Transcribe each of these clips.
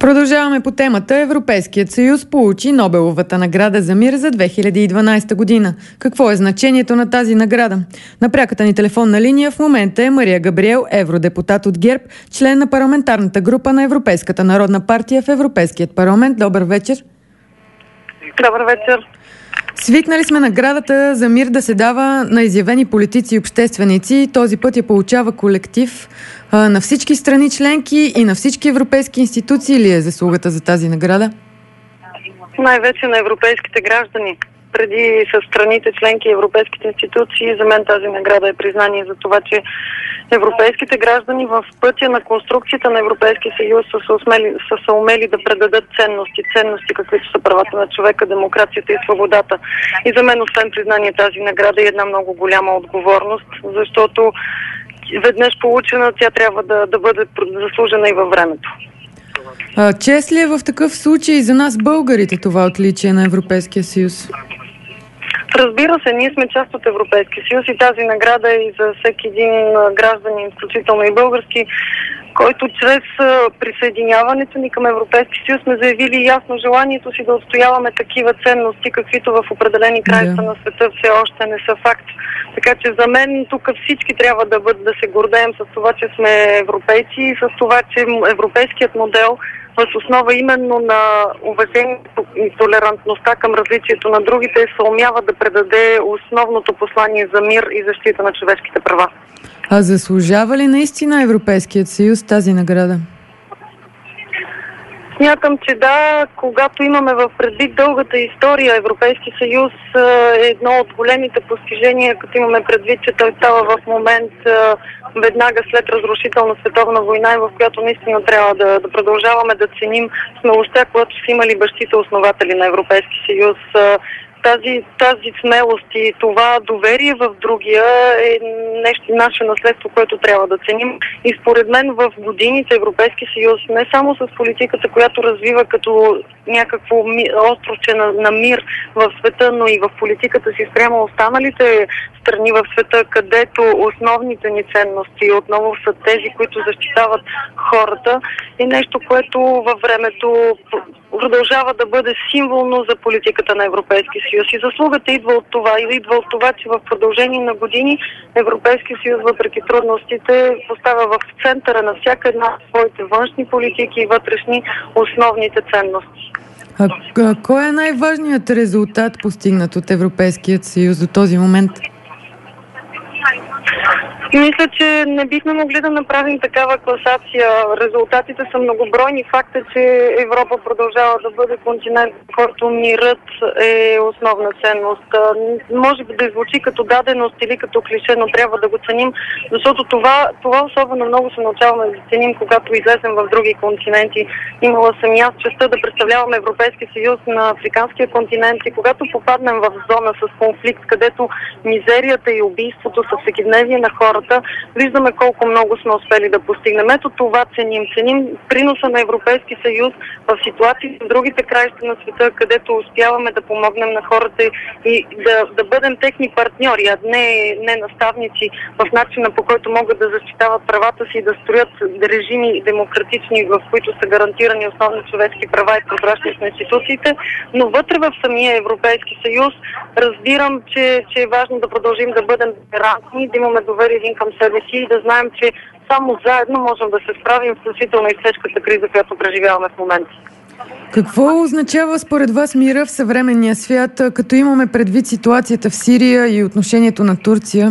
Продължаваме по темата. Европейският съюз получи Нобеловата награда за мир за 2012 година. Какво е значението на тази награда? На пряката ни телефонна линия в момента е Мария Габриел, евродепутат от ГЕРБ, член на парламентарната група на Европейската народна партия в Европейският парламент. Добър вечер. Добър вечер. Свикнали сме наградата за мир да се дава на изявени политици и общественици. Този път я получава колектив на всички страни членки и на всички европейски институции. Ли е заслугата за тази награда? Най-вече на европейските граждани. Преди с страните членки и европейските институции, за мен тази награда е признание за това, че европейските граждани в пътя на конструкцията на Европейския съюз са умели да предадат ценности, каквито са правата на човека, демокрацията и свободата. И за мен, освен признание, тази награда е една много голяма отговорност, защото веднъж получена, тя трябва да бъде заслужена и във времето. Чест ли е в такъв случай за нас българите това отличие на Европейския съюз? Разбира се, ние сме част от Европейския съюз и тази награда е и за всеки един гражданин, включително и български, който чрез присъединяването ни към Европейския съюз сме заявили ясно желанието си да отстояваме такива ценности, каквито в определени краища на света все още не са факт. Така че за мен тук всички трябва да се гордеем с това, че сме европейци и с това, че европейският модел въз основа именно на уважението и толерантността към различието на другите се умява да предаде основното послание за мир и защита на човешките права. А заслужава ли наистина Европейският съюз тази награда? Смятам, че да, когато имаме в предвид дългата история, Европейски съюз е едно от големите постижения, като имаме предвид, че той става в момент веднага след разрушителна световна война, в която наистина трябва да продължаваме да ценим смелостта, която са имали бащите основатели на Европейски съюз. Тази смелост и това доверие в другия е нещо наше наследство, което трябва да ценим. И според мен в годините Европейски съюз, не само с политиката, която развива като някакво островче на мир в света, но и в политиката си спрямо останалите страни в света, където основните ни ценности отново са тези, които защитават хората, е нещо, което във времето продължава да бъде символно за политиката на Европейския съюз. И заслугата идва от това, че в продължение на години Европейския съюз, въпреки трудностите, поставя в центъра на всяка една от своите външни политики и вътрешни основните ценности. Кой е най-важният резултат, постигнат от Европейският съюз до този момент? Мисля, че не бихме могли да направим такава класация. Резултатите са многобройни. Факт е, че Европа продължава да бъде континент, в който мирът е основна ценност. Може би да звучи като даденост или като клише, но трябва да го ценим, защото това особено много се научаваме да ценим, когато излезем в други континенти. Имала съм и аз честта да представлявам Европейския съюз на африканския континент и когато попаднем в зона с конфликт, където мизерията и убийството са всекидневие на хората, виждаме колко много сме успели да постигнем. Ето това ценим. Ценим приноса на Европейски съюз в ситуации в другите краища на света, където успяваме да помогнем на хората и да бъдем техни партньори, а не наставници в начина, по който могат да защитават правата си и да строят режими демократични, в които са гарантирани основни човешки права и прозрачност на институциите. Но вътре в самия Европейски съюз разбирам, че е важно да продължим да бъдем толерантни, да имаме доверие един към себе си и да знаем, че само заедно можем да се справим включително и с тежката криза, която преживяваме в момента. Какво означава според вас мира в съвременния свят, като имаме предвид ситуацията в Сирия и отношението на Турция?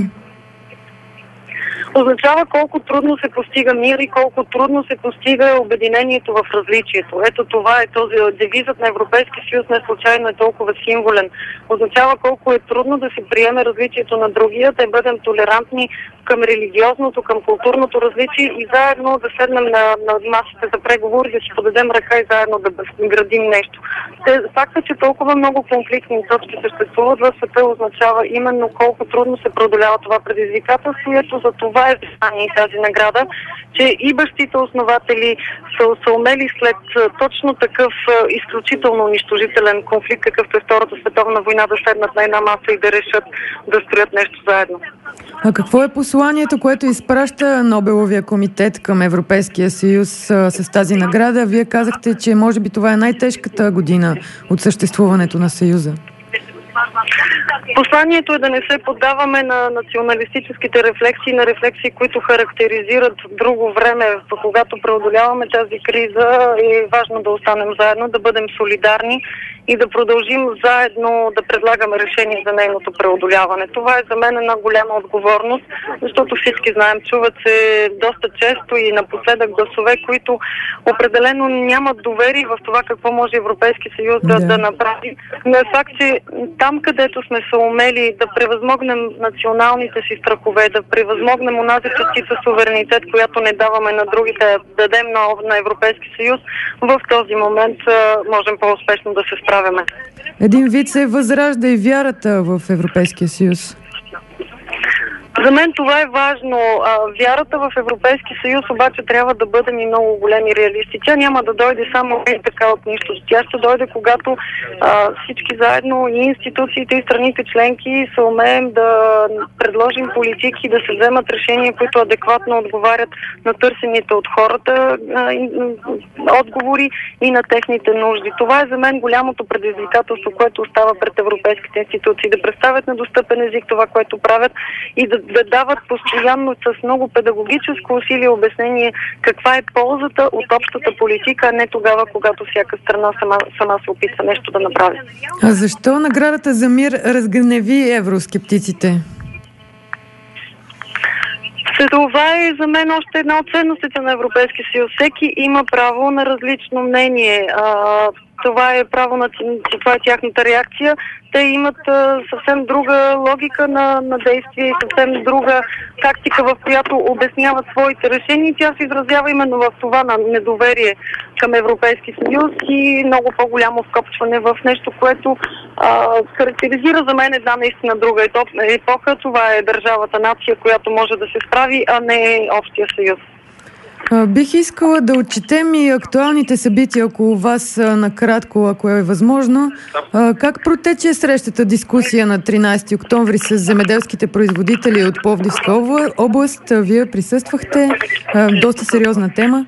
Означава колко трудно се постига мир и колко трудно се постига обединението в различието. Ето това е този девизът на Европейския съюз, не случайно е толкова символен. Означава колко е трудно да се приеме различието на другия, да бъдем толерантни към религиозното, към културното различие и заедно да седнем на масите за преговори, да си подадем ръка и заедно да градим нещо. Факта, че толкова много конфликтни точки съществуват в света, означава именно колко трудно се преодолява това предизвикателство. Ето за това това е признание и тази награда, че и бащите основатели са умели след точно такъв изключително унищожителен конфликт, какъвто е Втората световна война, да седнат на една маса и да решат да строят нещо заедно. А какво е посланието, което изпраща Нобеловия комитет към Европейския съюз с тази награда? Вие казахте, че може би това е най-тежката година от съществуването на Съюза. Посланието е да не се поддаваме на националистическите рефлексии, на рефлексии, които характеризират друго време. Когато преодоляваме тази криза, е важно да останем заедно, да бъдем солидарни и да продължим заедно да предлагаме решение за нейното преодоляване. Това е за мен една голяма отговорност, защото всички знаем, чуват се доста често и напоследък гласове, които определено нямат доверие в това какво може Европейски съюз да направи. Но е факт, че там, където сме се умели да превъзмогнем националните си страхове, да превъзмогнем онази частица суверенитет, която не даваме на другите, да дадем на Европейски съюз, в този момент можем по-успешно да се справяме. Един вид се възражда и вярата в Европейския съюз. За мен това е важно. Вярата в Европейски съюз обаче трябва да бъдем и много големи реалисти. Тя няма да дойде само така от нищо. Тя ще дойде, когато всички заедно, и институциите, и страните членки се умеем да предложим политики, да се вземат решения, които адекватно отговарят на търсените от хората отговори и на техните нужди. Това е за мен голямото предизвикателство, което остава пред европейските институции. Да представят на достъпен език това, което правят, и да дават постоянно с много педагогическо усилие обяснение каква е ползата от общата политика, а не тогава, когато всяка страна сама се опитва нещо да направи. А защо наградата за мир разгневи евроскептиците? Това е за мен още една от ценностите на Европейския съюз. Всеки има право на различно мнение. Това е право на това е тяхната реакция. Те имат съвсем друга логика на действие и съвсем друга тактика, в която обясняват своите решения. Тя се изразява именно в това на недоверие към Европейски съюз и много по-голямо вкопчване в нещо, което характеризира за мен една наистина друга епоха. Това е държавата нация, която може да се справи, а не общия съюз. Бих искала да отчетем и актуалните събития около вас накратко, ако е възможно. Как протече срещата дискусия на 13 октомври с земеделските производители от Пловдивска област? Вие присъствахте. Доста сериозна тема.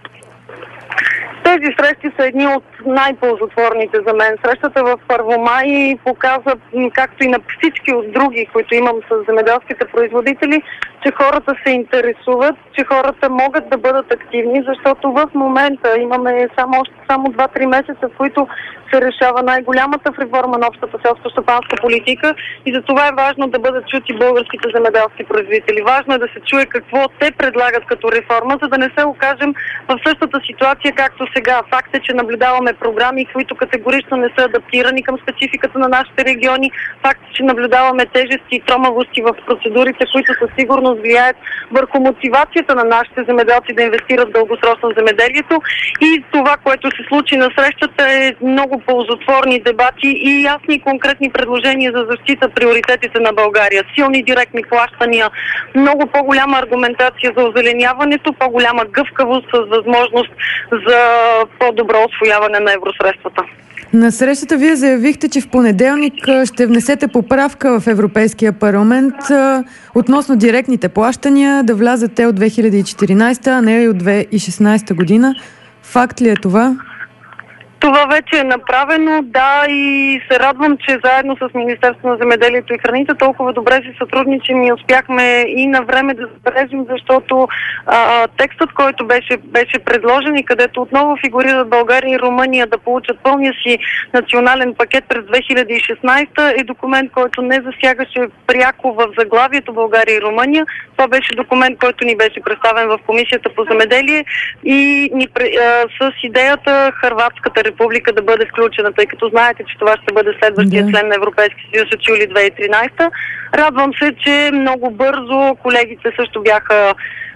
Тези срещи са едни от най-ползотворните за мен. Срещата в Първомай показа, както и на всички от други, които имам с земеделските производители, че хората се интересуват, че хората могат да бъдат активни, защото в момента имаме само 2-3 месеца, в които се решава най-голямата реформа на общата селско-стопанска политика и за това е важно да бъдат чути българските земеделски производители. Важно е да се чуе какво те предлагат като реформа, за да не се окажем в същата ситуация, както сега. Факт е, че наблюдаваме програми, които категорично не са адаптирани към спецификата на нашите региони. Факт е, че наблюдаваме тежести и тромавости в процедурите, които със сигурност влияят върху мотивацията на нашите земеделци да инвестират дългосрочно в земеделието. И това, което се случи на срещата, е много ползотворни дебати и ясни и конкретни предложения за защита приоритетите на България. Силни директни плащания, много по-голяма аргументация за озеленяването, по-голяма гъвкавост с възможност за по-добро усвояване на евросредствата. На срещата вие заявихте, че в понеделник ще внесете поправка в Европейския парламент относно директните плащания, да влязат те от 2014, а не и от 2016 година. Факт ли е това? Това вече е направено, да, и се радвам, че заедно с Министерството на земеделието и храните толкова добре си сътрудничим и успяхме и на време да забележим, защото текстът, който беше предложен и където отново фигурират България и Румъния да получат пълния си национален пакет през 2016, е документ, който не засягаше пряко в заглавието България и Румъния. Това беше документ, който ни беше представен в Комисията по земеделие и с идеята Хърватската република да бъде включена, тъй като знаете, че това ще бъде следващия член на Европейския съюз от юли 2013. Радвам се, че много бързо колегите също бяха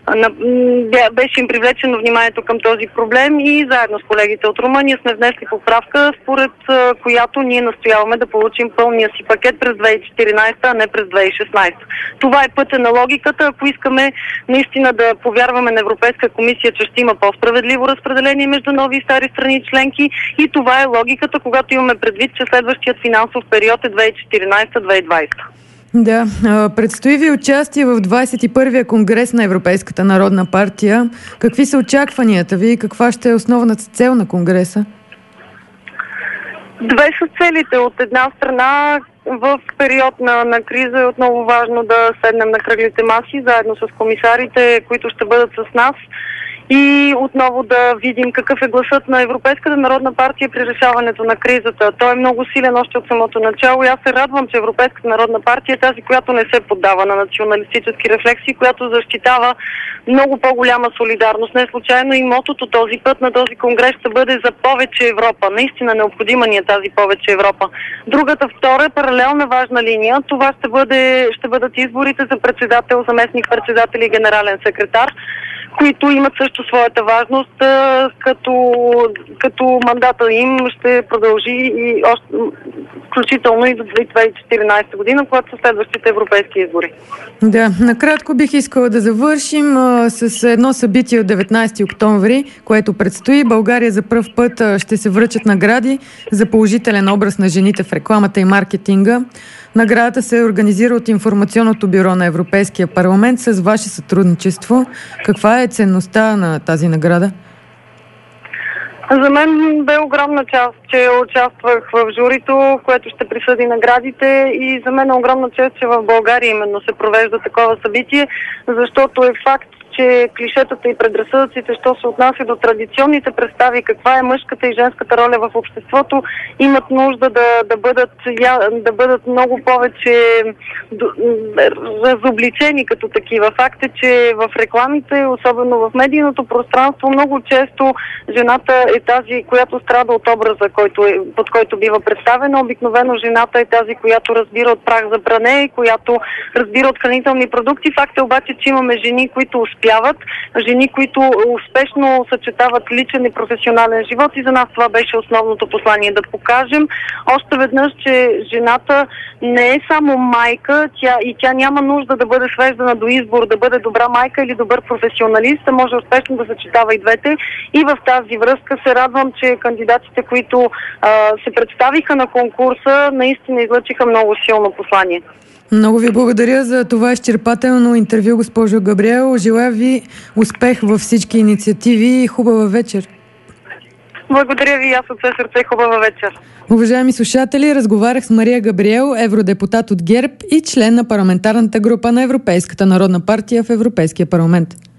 Беше им привлечено вниманието към този проблем и заедно с колегите от Румъния сме внесли поправка, според която ние настояваме да получим пълния си пакет през 2014, а не през 2016. Това е пътя на логиката. Ако искаме наистина да повярваме на Европейска комисия, че ще има по-справедливо разпределение между нови и стари страни членки, и това е логиката, когато имаме предвид, че следващият финансов период е 2014-2020. Да, предстои ви участие в 21-я конгрес на Европейската народна партия. Какви са очакванията ви и каква ще е основната цел на конгреса? Две са целите. От една страна, в период на криза е отново важно да седнем на кръглите маси, заедно с комисарите, които ще бъдат с нас, и отново да видим какъв е гласът на Европейската народна партия при решаването на кризата. Той е много силен още от самото начало и аз се радвам, че Европейската народна партия е тази, която не се поддава на националистически рефлекси, която защитава много по-голяма солидарност. Не случайно и мотото този път на този конгрес ще бъде за повече Европа. Наистина необходима ни е тази повече Европа. Другата, втора, паралелна важна линия, това ще бъдат изборите за председател, заместник председател и генерален секретар, които имат също своята важност, като мандата им ще продължи и включително и до 2014 година, когато са следващите европейски избори. Да, накратко бих искала да завършим с едно събитие от 19 октомври, което предстои. България за пръв път ще се връчат награди за положителен образ на жените в рекламата и маркетинга. Наградата се организира от Информационното бюро на Европейския парламент с ваше сътрудничество. Каква е ценността на тази награда? За мен бе огромна част, че участвах в журито, което ще присъди наградите, и за мен е огромна чест, че в България именно се провежда такова събитие, защото е факт, че клишетата и предразсъдъците, що се отнася до традиционните представи, каква е мъжката и женската роля в обществото, имат нужда да бъдат много повече разобличени като такива. Факт е, че в рекламите, особено в медийното пространство, много често жената е тази, която страда от образа, под който бива представена. Обикновено жената е тази, която разбира от прах за пране, която разбира от хранителни продукти. Факт е обаче, че имаме жени, които успяват, жени, които успешно съчетават личен и професионален живот, и за нас това беше основното послание, да покажем още веднъж, че жената не е само майка, тя няма нужда да бъде свеждана до избор да бъде добра майка или добър професионалист, а може успешно да съчетава и двете. И в тази връзка се радвам, че кандидатите, които се представиха на конкурса, наистина излъчиха много силно послание. Много ви благодаря за това изчерпателно интервю, госпожо Габриел. Желая ви успех във всички инициативи и хубава вечер. Благодаря ви, аз от все сърце, хубава вечер. Уважаеми слушатели, разговарях с Мария Габриел, евродепутат от ГЕРБ и член на парламентарната група на Европейската народна партия в Европейския парламент.